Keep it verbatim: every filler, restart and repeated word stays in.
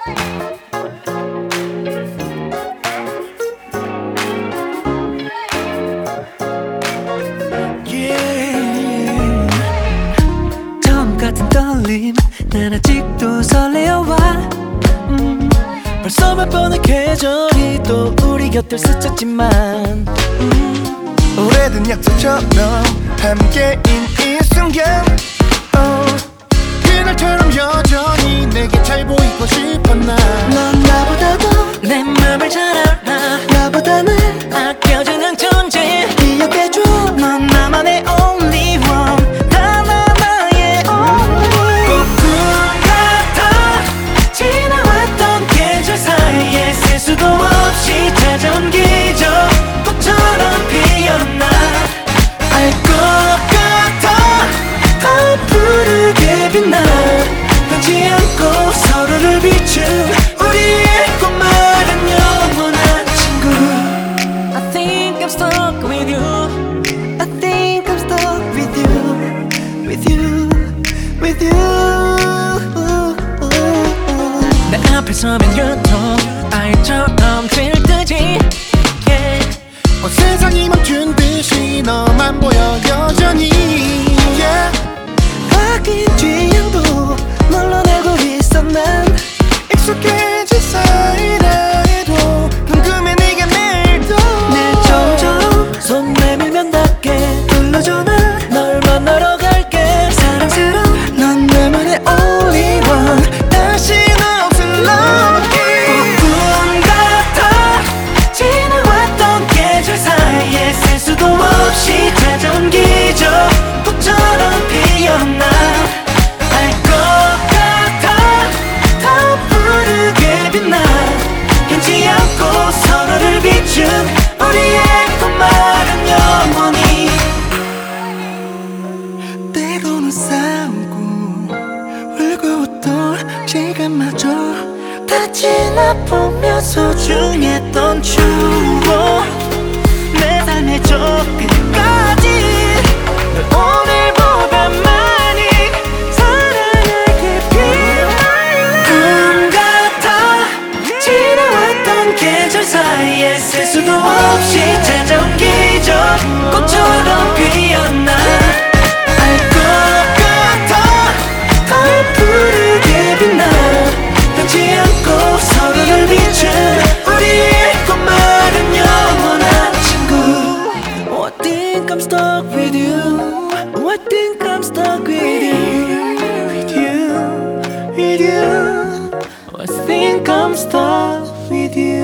난 아직도 설레어와 음, 벌써 몇 번의 계절이 또 우리 곁을 스쳤지만 음, 오래된 약속처럼 함께인 이 순간 oh, 그날처럼 여전히 내게 잘 보이고 싶어 난 넌 나보다도 내 맘을 잘 알아 나보다는 아껴주는 존재 기억해줘 넌 나만의 only one 수도 없이 찾아온 기적 꽃처럼 피어나 알 것 같아 더 푸르게 빛나 변치 않고 서로를 비춘 우리의 꽃말은 영원한 친구 I think I'm stuck with you I think I'm stuck with you With you With you 내 앞에 서면 유통 아이처럼 들뜨지 yeah. 온 세상이 멈춘 듯이 너만 보여 여전히 yeah. 바뀐 취향도 널러내고 있어 난 익숙해진 사이라 해도 궁금해 네가 내일도 내 점점 손 내밀면 닿게 불러줘 나 널 만나러 갈게 사랑스러운 넌 나만의 only one 다시는 없을 love 수도 없이 찾아온 기적 꽃처럼 피어나 알 것 같아 더 푸르게 빛나 변치 않고 서로를 비춘 우리의 꽃말은 영원히 때로는 싸우고 울고 웃던 시간마저 닿지 아프며 소중했던 추억 내 삶의 저 끝까지 널 오늘보다 많이 사랑하게 be my 꿈 같아 지나왔던 계절 사이에 셀 수도 없이 찾아온 기적 꽃처럼 피어나 알 것 같아 더 푸르게 빛나 변치 않고 서로를 비춘 우리의 꽃말은 영원한 I think I'm stuck with you I think I'm stuck with you With you, with you I think I'm stuck with you